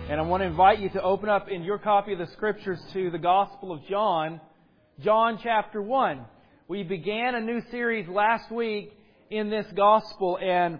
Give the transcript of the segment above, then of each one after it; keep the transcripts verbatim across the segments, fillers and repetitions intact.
And I want to invite you to open up in your copy of the Scriptures to the Gospel of John, John chapter one. We began a new series last week in this Gospel, and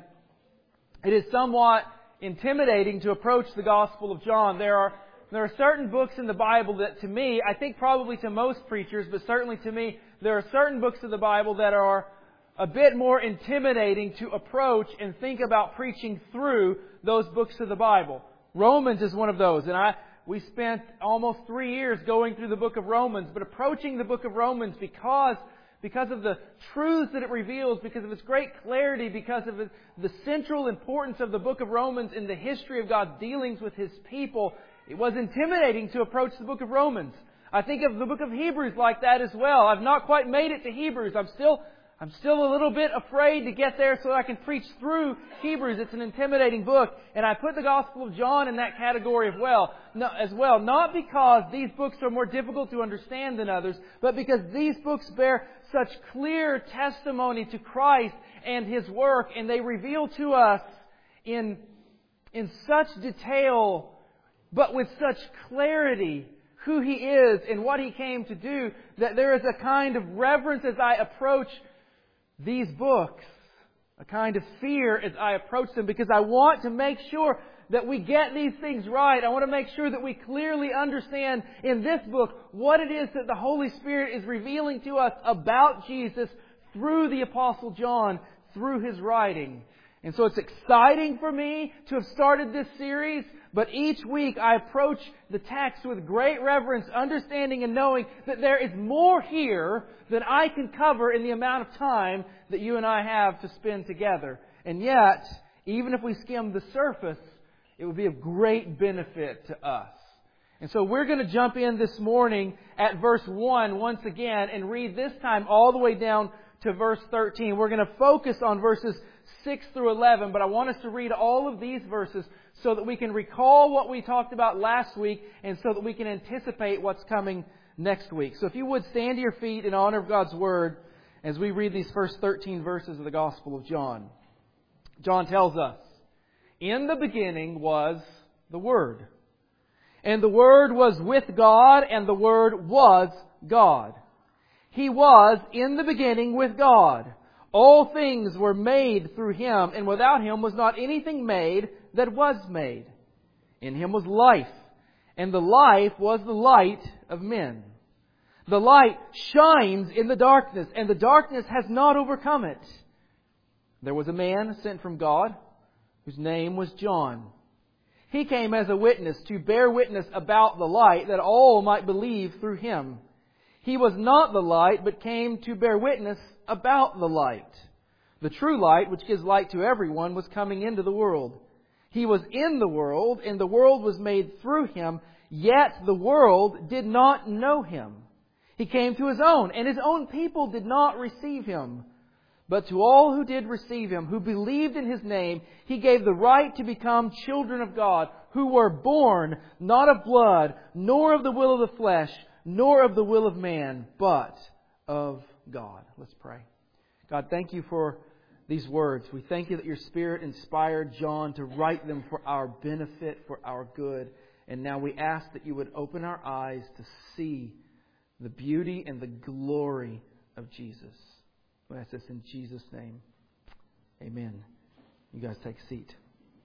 it is somewhat intimidating to approach the Gospel of John. There are there are certain books in the Bible that to me, I think probably to most preachers, but certainly to me, there are certain books of the Bible that are a bit more intimidating to approach and think about preaching through those books of the Bible. Romans is one of those, and I we spent almost three years going through the book of Romans, but approaching the book of Romans because because of the truths that it reveals, because of its great clarity, because of the central importance of the book of Romans in the history of God's dealings with His people, it was intimidating to approach the book of Romans. I think of the book of Hebrews like that as well. I've not quite made it to Hebrews. I'm still I'm still a little bit afraid to get there so I can preach through Hebrews. It's an intimidating book. And I put the Gospel of John in that category as well. No, as well. Not because these books are more difficult to understand than others, but because these books bear such clear testimony to Christ and His work, and they reveal to us in, in such detail, but with such clarity, who He is and what He came to do, that there is a kind of reverence as I approach these books, a kind of fear as I approach them, because I want to make sure that we get these things right. I want to make sure that we clearly understand in this book what it is that the Holy Spirit is revealing to us about Jesus through the Apostle John, through his writing. And so it's exciting for me to have started this series, but each week I approach the text with great reverence, understanding and knowing that there is more here than I can cover in the amount of time that you and I have to spend together. And yet, even if we skim the surface, it would be of great benefit to us. And so we're going to jump in this morning at verse one once again and read this time all the way down to verse thirteen. We're going to focus on verses six through eleven, but I want us to read all of these verses so that we can recall what we talked about last week and so that we can anticipate what's coming next week. So if you would stand to your feet in honor of God's Word as we read these first thirteen verses of the Gospel of John. John tells us, "In the beginning was the Word, and the Word was with God, and the Word was God. He was in the beginning with God. All things were made through Him, and without Him was not anything made that was made. In Him was life, and the life was the light of men. The light shines in the darkness, and the darkness has not overcome it. There was a man sent from God, whose name was John. He came as a witness to bear witness about the light, that all might believe through Him. He was not the light, but came to bear witness about the light. The true light, which gives light to everyone, was coming into the world. He was in the world, and the world was made through Him, yet the world did not know Him. He came to His own, and His own people did not receive Him. But to all who did receive Him, who believed in His name, He gave the right to become children of God, who were born not of blood, nor of the will of the flesh, nor of the will of man, but of God." Let's pray. God, thank You for these words. We thank You that Your Spirit inspired John to write them for our benefit, for our good. And now we ask that You would open our eyes to see the beauty and the glory of Jesus. We ask this in Jesus' name. Amen. You guys take a seat.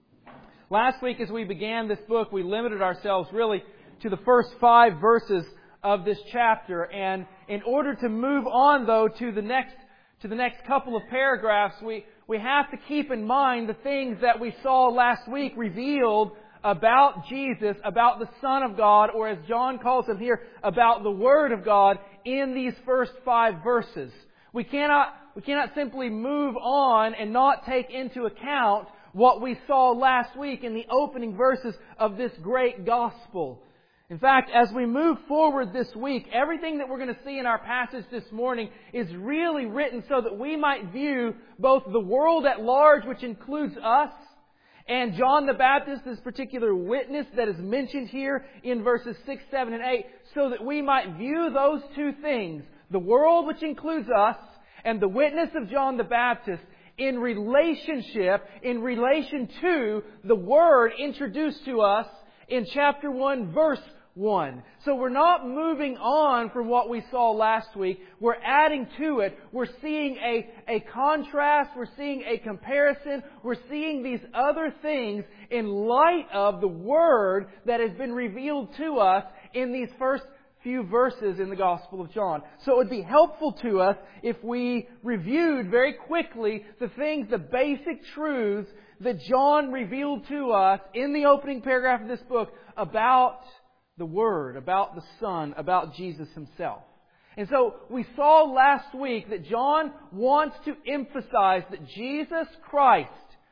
Last week as we began this book, we limited ourselves really to the first five verses of this chapter. And in order to move on, though, to the next to the next couple of paragraphs, we, we have to keep in mind the things that we saw last week revealed about Jesus, about the Son of God, or as John calls Him here, about the Word of God in these first five verses. We cannot, we cannot simply move on and not take into account what we saw last week in the opening verses of this great gospel. In fact, as we move forward this week, everything that we're going to see in our passage this morning is really written so that we might view both the world at large, which includes us, and John the Baptist, this particular witness that is mentioned here in verses six, seven, and eight, so that we might view those two things, the world which includes us and the witness of John the Baptist, in relationship, in relation to the Word introduced to us in chapter one, verse one. So we're not moving on from what we saw last week. We're adding to it. We're seeing a, a contrast. We're seeing a comparison. We're seeing these other things in light of the Word that has been revealed to us in these first few verses in the Gospel of John. So it would be helpful to us if we reviewed very quickly the things, the basic truths that John revealed to us in the opening paragraph of this book about the Word, about the Son, about Jesus Himself. And so we saw last week that John wants to emphasize that Jesus Christ,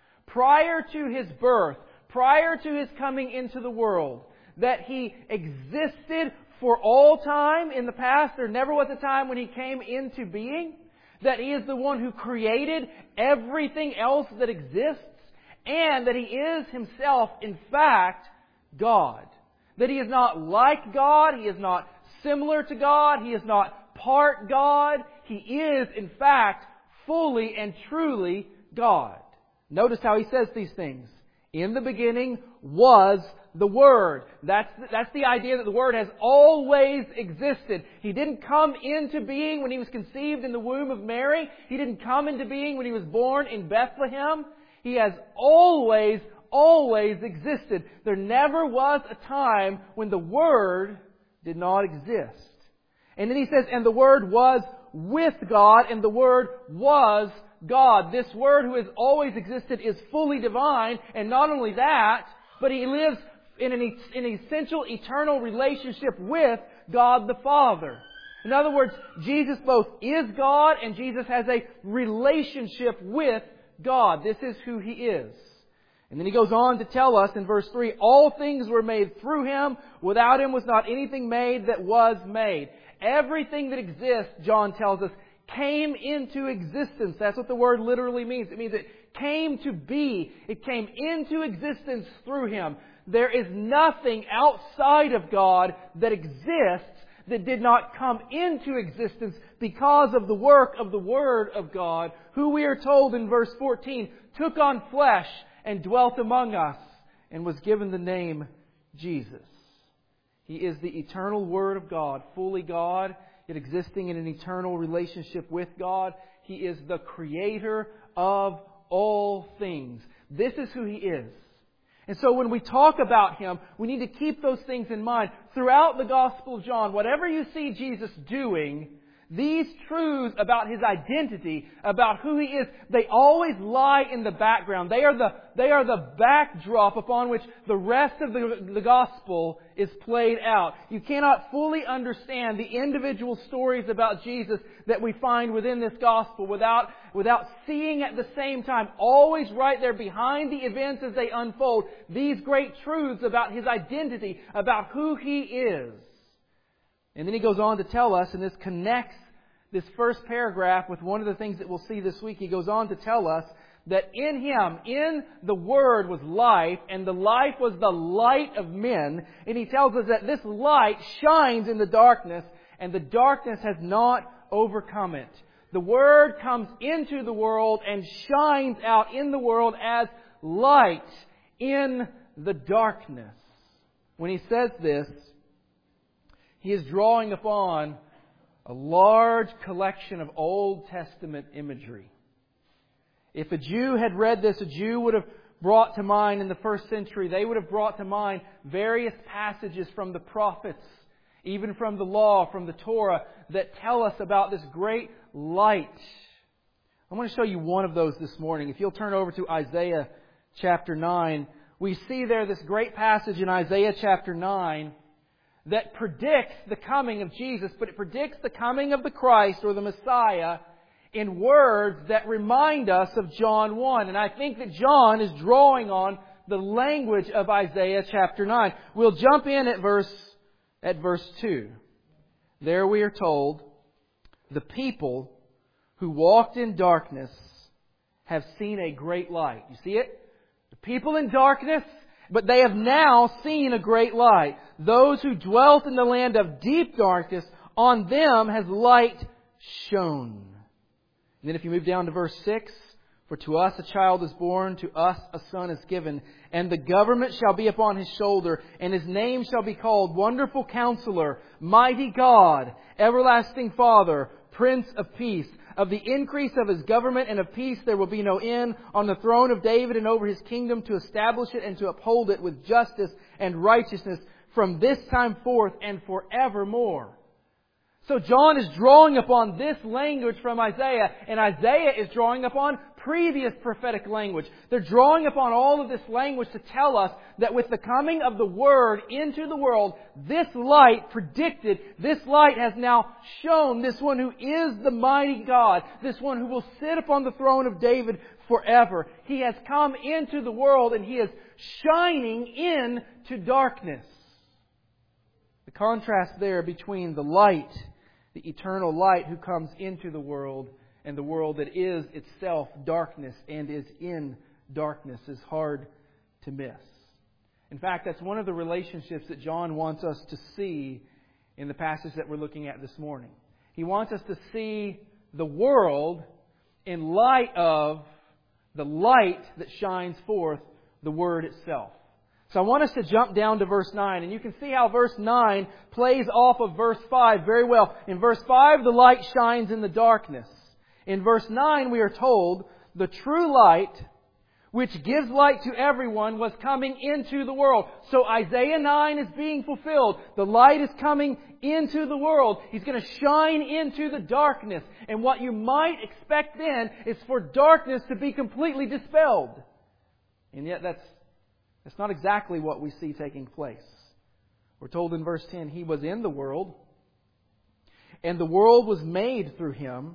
prior to His birth, prior to His coming into the world, that He existed for all time in the past. There never was a time when He came into being. That He is the one who created everything else that exists. And that He is Himself, in fact, God. That He is not like God. He is not similar to God. He is not part God. He is, in fact, fully and truly God. Notice how He says these things. In the beginning was the Word. That's, that's the idea that the Word has always existed. He didn't come into being when He was conceived in the womb of Mary. He didn't come into being when He was born in Bethlehem. He has always always existed. There never was a time when the Word did not exist. And then He says, and the Word was with God, and the Word was God. This Word who has always existed is fully divine, and not only that, but He lives in an, in an essential eternal relationship with God the Father. In other words, Jesus both is God and Jesus has a relationship with God. This is who He is. And then He goes on to tell us in verse three, all things were made through Him. Without Him was not anything made that was made. Everything that exists, John tells us, came into existence. That's what the word literally means. It means it came to be. It came into existence through Him. There is nothing outside of God that exists that did not come into existence because of the work of the Word of God, who we are told in verse fourteen, took on flesh and dwelt among us, and was given the name Jesus. He is the eternal Word of God, fully God, yet existing in an eternal relationship with God. He is the Creator of all things. This is who He is. And so when we talk about Him, we need to keep those things in mind. Throughout the Gospel of John, whatever you see Jesus doing, these truths about His identity, about who He is, they always lie in the background. They are the, they are the backdrop upon which the rest of the, the Gospel is played out. You cannot fully understand the individual stories about Jesus that we find within this Gospel without, without seeing at the same time, always right there behind the events as they unfold, these great truths about His identity, about who He is. And then He goes on to tell us, and this connects this first paragraph with one of the things that we'll see this week. He goes on to tell us that in Him, in the Word was life, and the life was the light of men. And He tells us that this light shines in the darkness, and the darkness has not overcome it. The Word comes into the world and shines out in the world as light in the darkness. When He says this, He is drawing upon a large collection of Old Testament imagery. If a Jew had read this, a Jew would have brought to mind in the first century, they would have brought to mind various passages from the prophets, even from the law, from the Torah, that tell us about this great light. I want to show you one of those this morning. If you'll turn over to Isaiah chapter nine, we see there this great passage in Isaiah chapter nine that predicts the coming of Jesus, but it predicts the coming of the Christ or the Messiah in words that remind us of John one. And I think that John is drawing on the language of Isaiah chapter nine. We'll jump in at verse, at verse two. There we are told, the people who walked in darkness have seen a great light. You see it? The people in darkness, but they have now seen a great light. Those who dwelt in the land of deep darkness, on them has light shone. And then if you move down to verse six, For to us a child is born, to us a son is given, and the government shall be upon His shoulder, and His name shall be called Wonderful Counselor, Mighty God, Everlasting Father, Prince of Peace. Of the increase of His government and of peace there will be no end, on the throne of David and over His kingdom, to establish it and to uphold it with justice and righteousness from this time forth and forevermore. So John is drawing upon this language from Isaiah, and Isaiah is drawing upon previous prophetic language. They're drawing upon all of this language to tell us that with the coming of the Word into the world, this light predicted, this light has now shown this one who is the mighty God, this one who will sit upon the throne of David forever. He has come into the world and He is shining into darkness. The contrast there between the light, the eternal light who comes into the world, and the world that is itself darkness and is in darkness is hard to miss. In fact, that's one of the relationships that John wants us to see in the passage that we're looking at this morning. He wants us to see the world in light of the light that shines forth, the Word itself. So I want us to jump down to verse nine, and you can see how verse nine plays off of verse five very well. In verse five, the light shines in the darkness. In verse nine, we are told, the true light, which gives light to everyone, was coming into the world. So Isaiah nine is being fulfilled. The light is coming into the world. He's going to shine into the darkness. And what you might expect then is for darkness to be completely dispelled. And yet that's That's not exactly what we see taking place. We're told in verse ten, He was in the world, and the world was made through Him,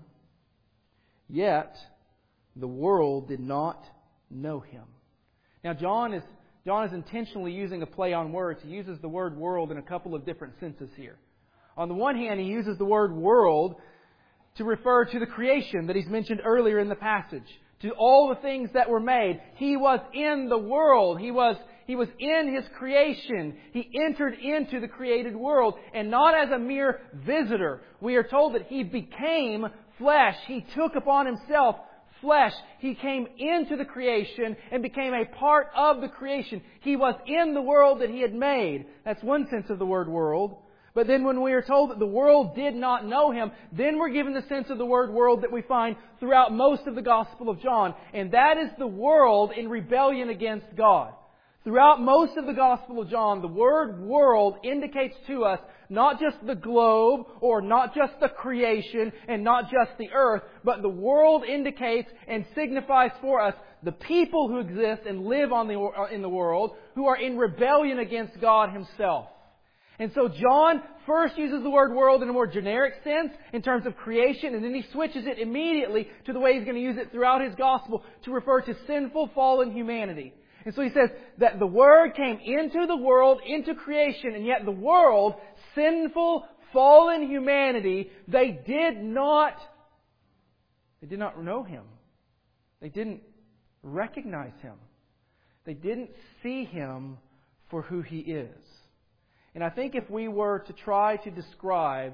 yet the world did not know Him. Now John is John is intentionally using a play on words. He uses the word world in a couple of different senses here. On the one hand, he uses the word world to refer to the creation that he's mentioned earlier in the passage. To all the things that were made. He was in the world. He was, he was in His creation. He entered into the created world. And not as a mere visitor. We are told that He became flesh. He took upon Himself flesh. He came into the creation and became a part of the creation. He was in the world that He had made. That's one sense of the word world. But then when we are told that the world did not know Him, then we're given the sense of the word world that we find throughout most of the Gospel of John. And that is the world in rebellion against God. Throughout most of the Gospel of John, the word world indicates to us not just the globe or not just the creation and not just the earth, but the world indicates and signifies for us the people who exist and live on the, in the world who are in rebellion against God Himself. And so John first uses the word world in a more generic sense in terms of creation, and then he switches it immediately to the way he's going to use it throughout his gospel to refer to sinful, fallen humanity. And so he says that the Word came into the world, into creation, and yet the world, sinful, fallen humanity, they did not, they did not know Him. They didn't recognize Him. They didn't see Him for who He is. And I think if we were to try to describe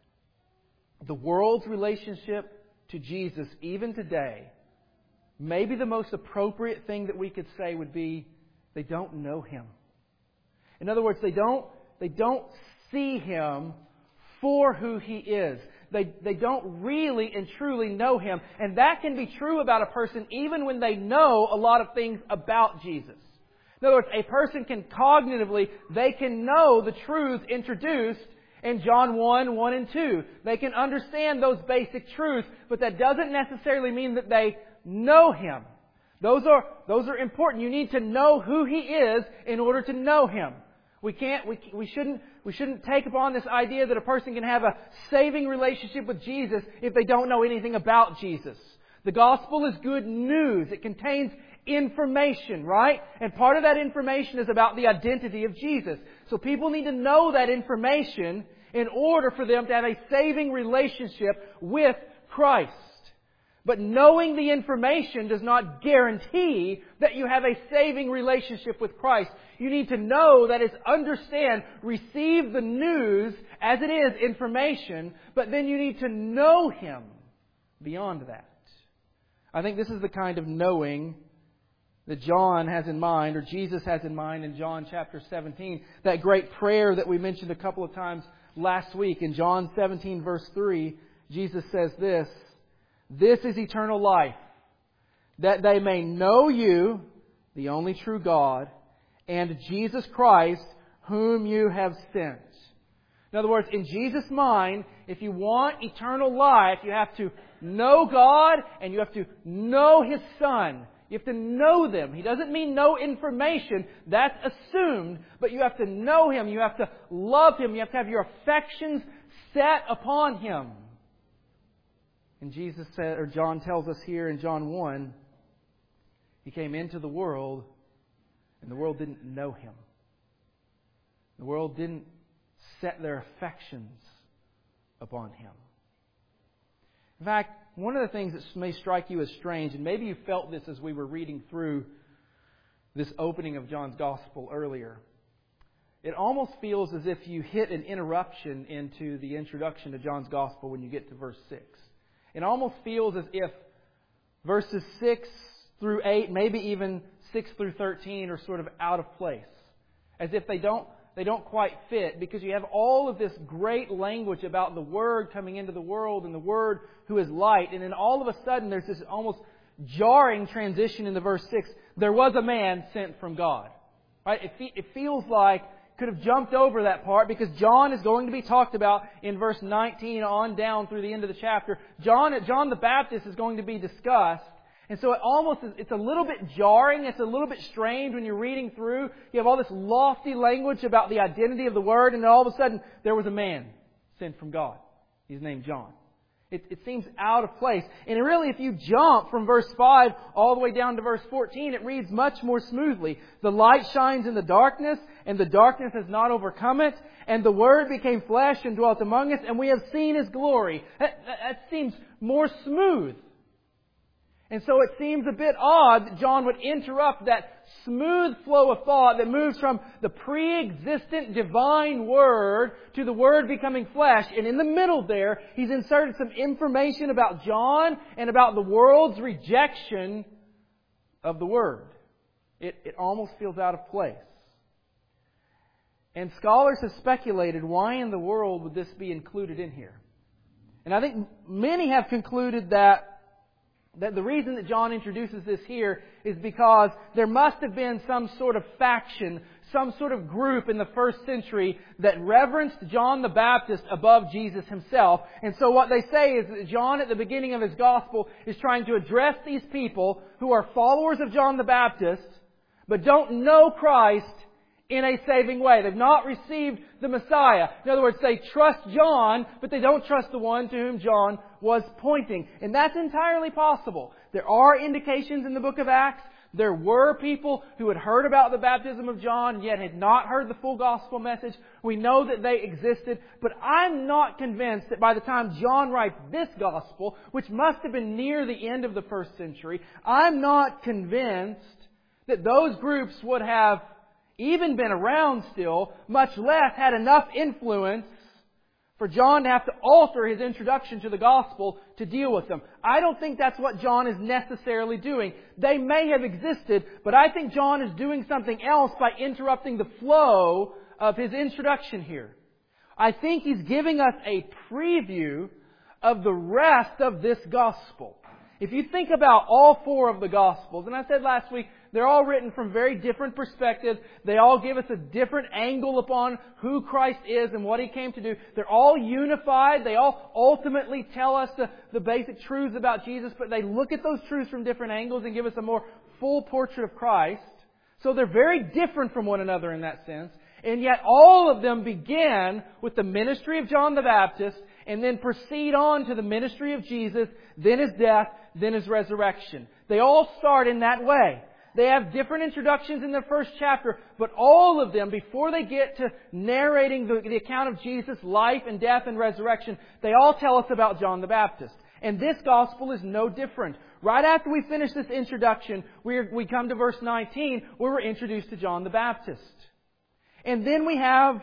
the world's relationship to Jesus even today, maybe the most appropriate thing that we could say would be they don't know Him. In other words, they don't, they don't see Him for who He is. They, they don't really and truly know Him. And that can be true about a person even when they know a lot of things about Jesus. In other words, a person can cognitively, they can know the truths introduced in John one, one and two. They can understand those basic truths, but that doesn't necessarily mean that they know Him. Those are, those are important. You need to know who He is in order to know Him. We can't, we, we shouldn't, we shouldn't take upon this idea that a person can have a saving relationship with Jesus if they don't know anything about Jesus. The gospel is good news. It contains information, right? And part of that information is about the identity of Jesus. So people need to know that information in order for them to have a saving relationship with Christ. But knowing the information does not guarantee that you have a saving relationship with Christ. You need to know, that is, understand, receive the news as it is, information, but then you need to know Him beyond that. I think this is the kind of knowing that John has in mind, or Jesus has in mind in John chapter seventeen. That great prayer that we mentioned a couple of times last week. In John seventeen verse three, Jesus says this, "This is eternal life, that they may know You, the only true God, and Jesus Christ, whom You have sent." In other words, in Jesus' mind, if you want eternal life, you have to know God and you have to know His Son. You have to know them. He doesn't mean know information. That's assumed. But you have to know Him. You have to love Him. You have to have your affections set upon Him. And Jesus said, or John tells us here in John one, He came into the world and the world didn't know Him. The world didn't set their affections upon Him. In fact, one of the things that may strike you as strange, and maybe you felt this as we were reading through this opening of John's Gospel earlier, it almost feels as if you hit an interruption into the introduction to John's Gospel when you get to verse six. It almost feels as if verses six through eight, maybe even six through thirteen, are sort of out of place. As if they don't They don't quite fit, because you have all of this great language about the Word coming into the world and the Word who is light. And then all of a sudden there's this almost jarring transition into verse six. There was a man sent from God. Right? It, fe- it feels like could have jumped over that part, because John is going to be talked about in verse nineteen on down through the end of the chapter. John, John the Baptist is going to be discussed. And so it almost is, it's a little bit jarring, it's a little bit strange when you're reading through. You have all this lofty language about the identity of the Word, and then all of a sudden there was a man sent from God. He's named John. It, it seems out of place. And really, if you jump from verse five all the way down to verse fourteen, it reads much more smoothly. "The light shines in the darkness, and the darkness has not overcome it. And the Word became flesh and dwelt among us, and we have seen His glory." That, that, that seems more smooth. And so it seems a bit odd that John would interrupt that smooth flow of thought that moves from the pre-existent divine Word to the Word becoming flesh. And in the middle there, He's inserted some information about John and about the world's rejection of the Word. It, it almost feels out of place. And scholars have speculated, why in the world would this be included in here? And I think many have concluded that That the reason that John introduces this here is because there must have been some sort of faction, some sort of group in the first century that reverenced John the Baptist above Jesus Himself. And so what they say is that John at the beginning of his Gospel is trying to address these people who are followers of John the Baptist, but don't know Christ in a saving way. They've not received the Messiah. In other words, they trust John, but they don't trust the one to whom John was pointing. And that's entirely possible. There are indications in the book of Acts. There were people who had heard about the baptism of John, yet had not heard the full gospel message. We know that they existed. But I'm not convinced that by the time John writes this gospel, which must have been near the end of the first century, I'm not convinced that those groups would have even been around still, much less had enough influence for John to have to alter his introduction to the gospel to deal with them. I don't think that's what John is necessarily doing. They may have existed, but I think John is doing something else by interrupting the flow of his introduction here. I think he's giving us a preview of the rest of this gospel. If you think about all four of the Gospels, and I said last week, they're all written from very different perspectives. They all give us a different angle upon who Christ is and what He came to do. They're all unified. They all ultimately tell us the, the basic truths about Jesus, but they look at those truths from different angles and give us a more full portrait of Christ. So they're very different from one another in that sense. And yet all of them begin with the ministry of John the Baptist and then proceed on to the ministry of Jesus, then His death, then His resurrection. They all start in that way. They have different introductions in the first chapter, but all of them, before they get to narrating the, the account of Jesus' life and death and resurrection, they all tell us about John the Baptist. And this gospel is no different. Right after we finish this introduction, we we come to verse nineteen, where we're introduced to John the Baptist. And then we have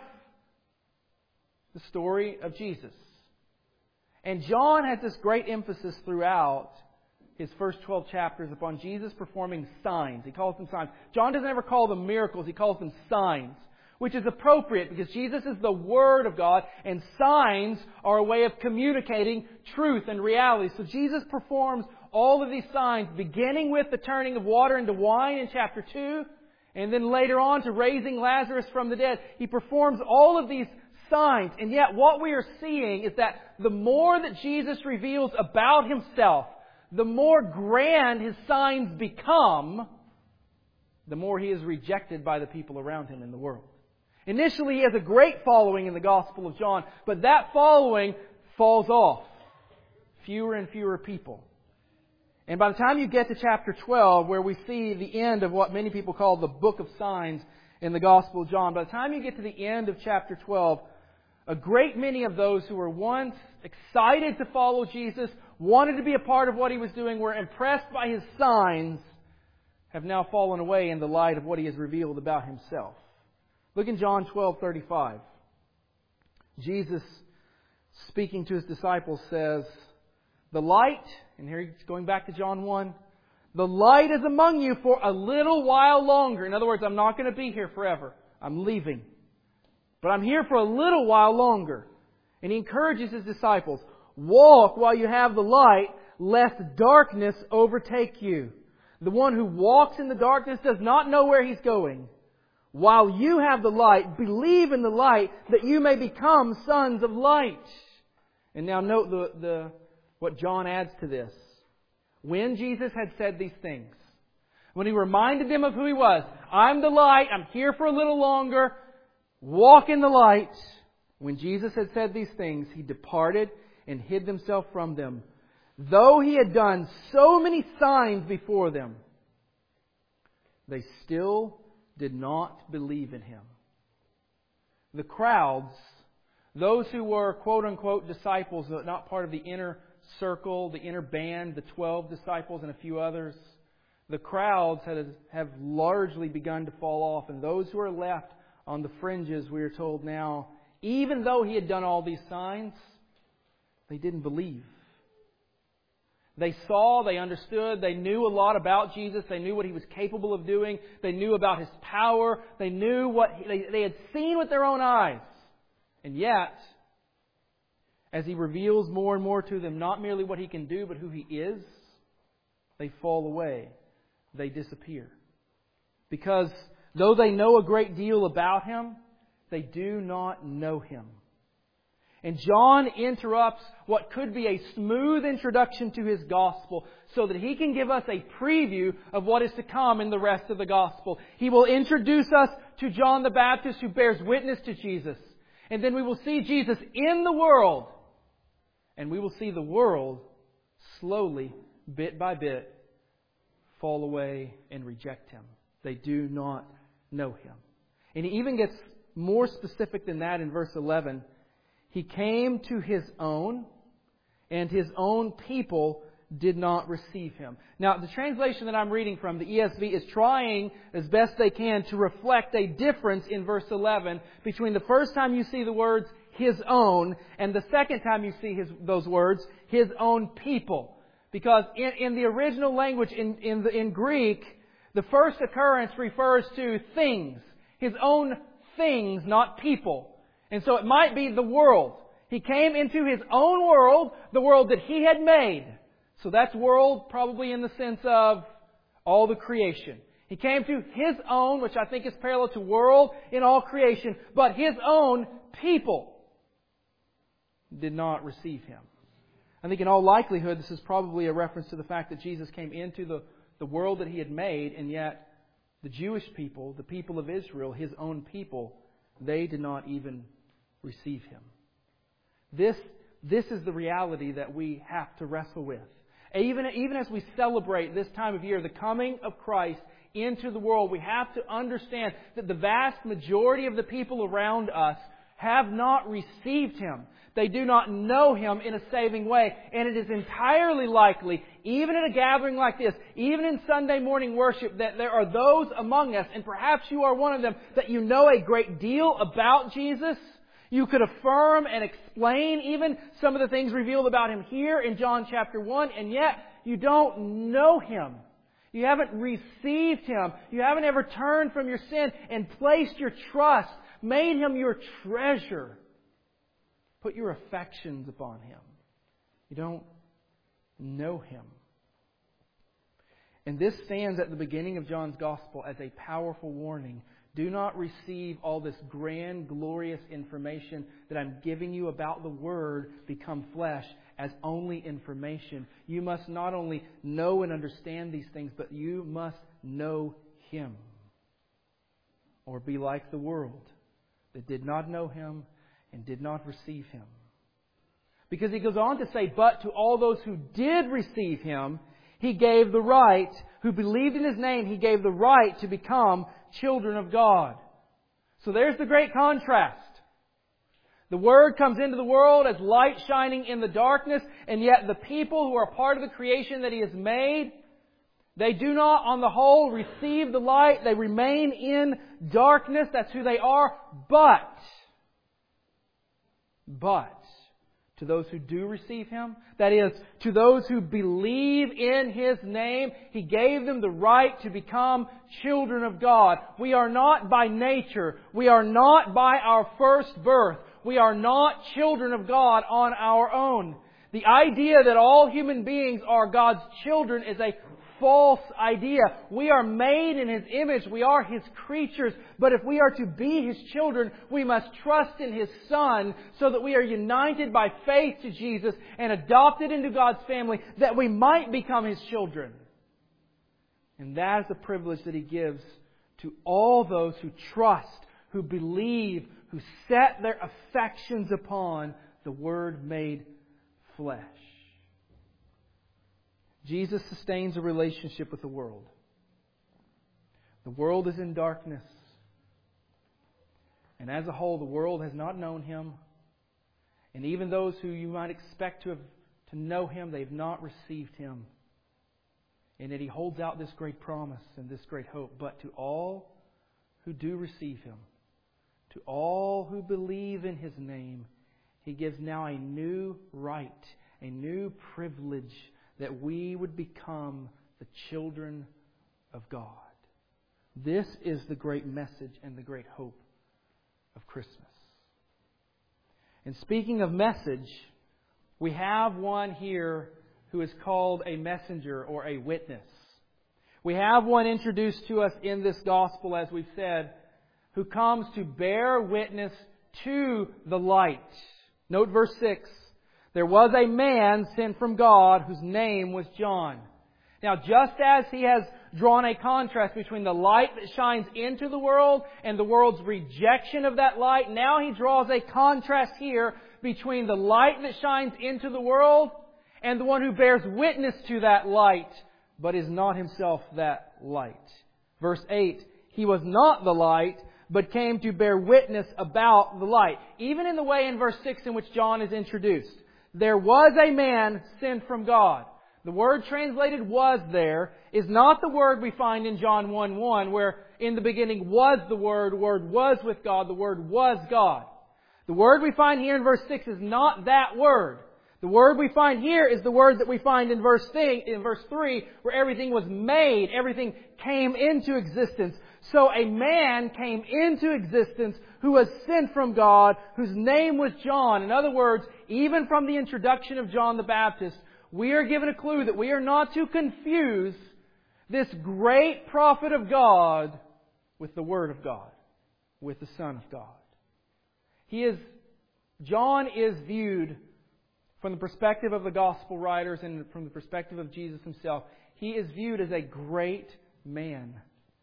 the story of Jesus. And John has this great emphasis throughout his first twelve chapters upon Jesus performing signs. He calls them signs. John doesn't ever call them miracles. He calls them signs, which is appropriate because Jesus is the Word of God and signs are a way of communicating truth and reality. So Jesus performs all of these signs, beginning with the turning of water into wine in chapter two, and then later on to raising Lazarus from the dead. He performs all of these signs, and yet what we are seeing is that the more that Jesus reveals about Himself, the more grand His signs become, the more He is rejected by the people around Him in the world. Initially, He has a great following in the Gospel of John, but that following falls off. Fewer and fewer people. And by the time you get to chapter twelve, where we see the end of what many people call the book of signs in the Gospel of John, by the time you get to the end of chapter twelve, a great many of those who were once excited to follow Jesus, wanted to be a part of what He was doing, were impressed by His signs, have now fallen away in the light of what He has revealed about Himself. Look in John twelve thirty-five. Jesus, speaking to His disciples, says, "The light," and here he's going back to John one, "the light is among you for a little while longer." In other words, I'm not going to be here forever. I'm leaving. But I'm here for a little while longer. And He encourages His disciples, "Walk while you have the light, lest darkness overtake you. The one who walks in the darkness does not know where he's going. While you have the light, believe in the light, that you may become sons of light." And now note the, the what John adds to this. When Jesus had said these things, when He reminded them of who He was, "I'm the light, I'm here for a little longer, walk in the light." When Jesus had said these things, He departed and hid Himself from them. Though He had done so many signs before them, they still did not believe in Him. The crowds, those who were quote-unquote disciples, not part of the inner circle, the inner band, the twelve disciples and a few others, the crowds have, have largely begun to fall off. And those who are left on the fringes, we are told now, even though He had done all these signs, they didn't believe. They saw, they understood, they knew a lot about Jesus. They knew what He was capable of doing. They knew about His power. They knew what they, they had seen with their own eyes. And yet, as He reveals more and more to them, not merely what He can do, but who He is, they fall away. They disappear. Because though they know a great deal about Him, they do not know Him. And John interrupts what could be a smooth introduction to his gospel so that he can give us a preview of what is to come in the rest of the gospel. He will introduce us to John the Baptist, who bears witness to Jesus. And then we will see Jesus in the world. And we will see the world slowly, bit by bit, fall away and reject Him. They do not know Him. And He even gets more specific than that in verse eleven. He came to His own, and His own people did not receive Him. Now, the translation that I'm reading from, the E S V, is trying as best they can to reflect a difference in verse eleven between the first time you see the words His own and the second time you see his, those words, His own people. Because in, in the original language, in, in, the, in Greek, the first occurrence refers to things. His own things, not people. And so it might be the world. He came into His own world, the world that He had made. So that's world probably in the sense of all the creation. He came to His own, which I think is parallel to world in all creation, but His own people did not receive Him. I think in all likelihood this is probably a reference to the fact that Jesus came into the, the world that He had made, and yet the Jewish people, the people of Israel, His own people, they did not even receive Him. This, this is the reality that we have to wrestle with. Even, even as we celebrate this time of year, the coming of Christ into the world, we have to understand that the vast majority of the people around us have not received Him. They do not know Him in a saving way. And it is entirely likely, even at a gathering like this, even in Sunday morning worship, that there are those among us, and perhaps you are one of them, that you know a great deal about Jesus. You could affirm and explain even some of the things revealed about Him here in John chapter one, and yet You don't know Him. You haven't received Him. You haven't ever turned from your sin and placed your trust, made Him your treasure. Put your affections upon Him. You don't know Him. And this stands at the beginning of John's Gospel as a powerful warning. Do not receive all this grand, glorious information that I'm giving you about the Word become flesh as only information. You must not only know and understand these things, but you must know Him. Or be like the world that did not know Him and did not receive Him. Because He goes on to say, but to all those who did receive Him, He gave the right, who believed in His name, He gave the right to become children of God. So there's the great contrast. The Word comes into the world as light shining in the darkness, and yet the people who are part of the creation that He has made, they do not, on the whole, receive the light. They remain in darkness. That's who they are. But, but, to those who do receive Him, that is, to those who believe in His name, He gave them the right to become children of God. We are not by nature, we are not by our first birth, we are not children of God on our own. The idea that all human beings are God's children is a false idea. We are made in His image. We are His creatures. But if we are to be His children, we must trust in His Son so that we are united by faith to Jesus and adopted into God's family that we might become His children. And that is the privilege that He gives to all those who trust, who believe, who set their affections upon the Word made flesh. Jesus sustains a relationship with the world. The world is in darkness. And as a whole, the world has not known Him. And even those who you might expect to have to know Him, they have not received Him. And yet He holds out this great promise and this great hope. But to all who do receive Him, to all who believe in His name, He gives now a new right, a new privilege, that we would become the children of God. This is the great message and the great hope of Christmas. And speaking of message, we have one here who is called a messenger or a witness. We have one introduced to us in this gospel, as we've said, who comes to bear witness to the light. Note verse six. There was a man sent from God whose name was John. Now, just as He has drawn a contrast between the light that shines into the world and the world's rejection of that light, now He draws a contrast here between the light that shines into the world and the one who bears witness to that light, but is not himself that light. Verse eight, He was not the light, but came to bear witness about the light. Even in the way in verse six in which John is introduced. There was a man sent from God. The word translated was there is not the word we find in John one one, where in the beginning was the Word, the Word was with God, the Word was God. The word we find here in verse six is not that word. The word we find here is the word that we find in verse three, in verse three, where everything was made, everything came into existence. So a man came into existence who was sent from God, whose name was John. In other words, even from the introduction of John the Baptist, we are given a clue that we are not to confuse this great prophet of God with the Word of God, with the Son of God. He is, John is viewed from the perspective of the Gospel writers and from the perspective of Jesus Himself. He is viewed as a great man,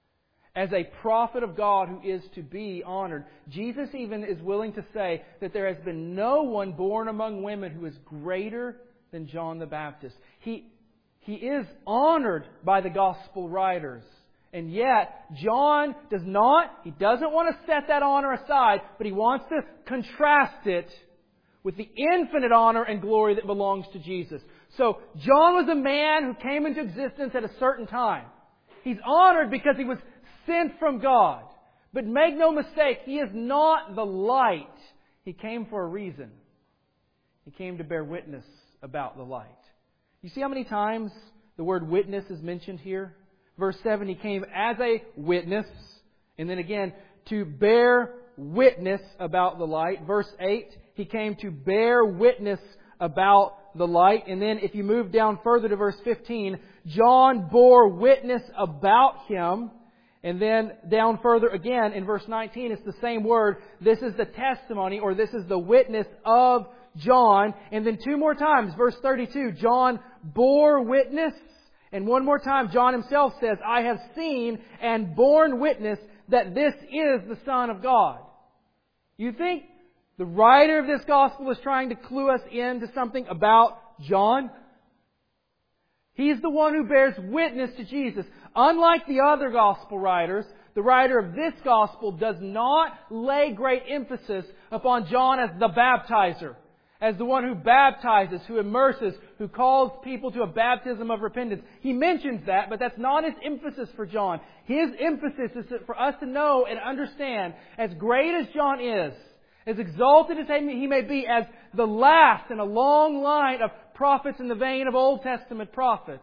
as a prophet of God who is to be honored. Jesus even is willing to say that there has been no one born among women who is greater than John the Baptist. He, he is honored by the Gospel writers. And yet, John does not, he doesn't want to set that honor aside, but he wants to contrast it with the infinite honor and glory that belongs to Jesus. So, John was a man who came into existence at a certain time. He's honored because he was sent from God. But make no mistake, He is not the light. He came for a reason. He came to bear witness about the light. You see how many times the word witness is mentioned here? Verse seven, He came as a witness. And then again, to bear witness about the light. Verse eight, He came to bear witness about the light. And then if you move down further to verse fifteen, John bore witness about Him. And then down further again in verse nineteen, it's the same word. This is the testimony, or this is the witness of John. And then two more times, verse thirty-two, John bore witness. And one more time, John himself says, I have seen and borne witness that this is the Son of God. You think the writer of this gospel is trying to clue us into something about John? He's the one who bears witness to Jesus. Unlike the other gospel writers, the writer of this gospel does not lay great emphasis upon John as the baptizer, as the one who baptizes, who immerses, who calls people to a baptism of repentance. He mentions that, but that's not his emphasis for John. His emphasis is for us to know and understand, as great as John is, as exalted as he may be, as the last in a long line of prophets in the vein of Old Testament prophets,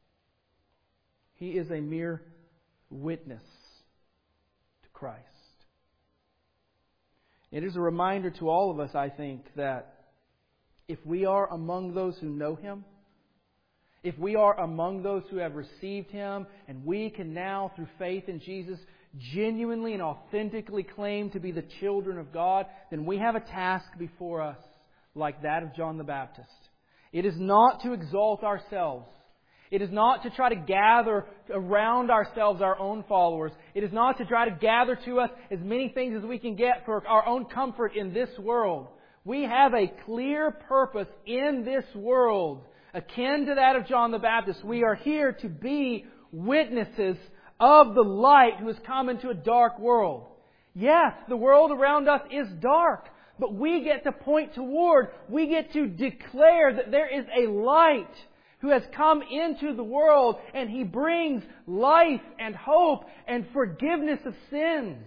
he is a mere witness to Christ. It is a reminder to all of us, I think, that if we are among those who know Him, if we are among those who have received Him, and we can now, through faith in Jesus, genuinely and authentically claim to be the children of God, then we have a task before us like that of John the Baptist. It is not to exalt ourselves. It is not to try to gather around ourselves our own followers. It is not to try to gather to us as many things as we can get for our own comfort in this world. We have a clear purpose in this world, akin to that of John the Baptist. We are here to be witnesses of the light who has come into a dark world. Yes, the world around us is dark, but we get to point toward, we get to declare that there is a light who has come into the world, and He brings life and hope and forgiveness of sins.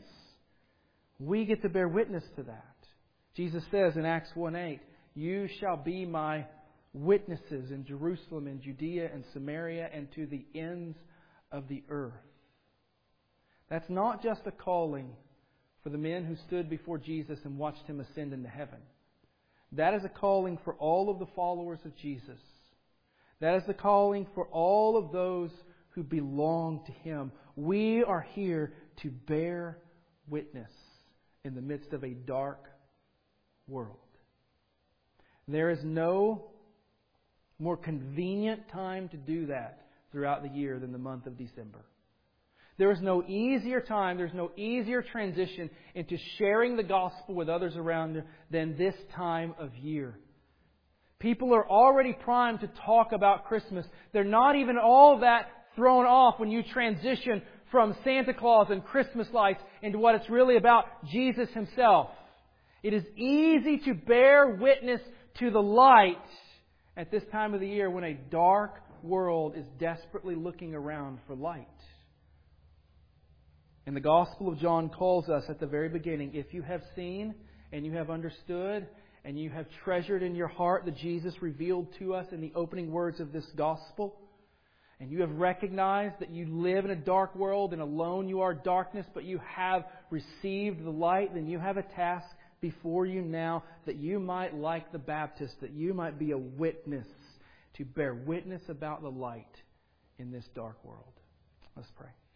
We get to bear witness to that. Jesus says in Acts one eight, You shall be my witnesses in Jerusalem and Judea and Samaria and to the ends of the earth. That's not just a calling for the men who stood before Jesus and watched Him ascend into heaven. That is a calling for all of the followers of Jesus. That is the calling for all of those who belong to Him. We are here to bear witness in the midst of a dark world. There is no more convenient time to do that throughout the year than the month of December. There is no easier time, there's no easier transition into sharing the gospel with others around you than this time of year. People are already primed to talk about Christmas. They're not even all that thrown off when you transition from Santa Claus and Christmas lights into what it's really about, Jesus Himself. It is easy to bear witness to the light at this time of the year when a dark world is desperately looking around for light. And the Gospel of John calls us at the very beginning, if you have seen and you have understood and you have treasured in your heart that Jesus revealed to us in the opening words of this Gospel, and you have recognized that you live in a dark world and alone you are darkness, but you have received the light, then you have a task before you now that you might, like the Baptist, that you might be a witness, to bear witness about the light in this dark world. Let's pray.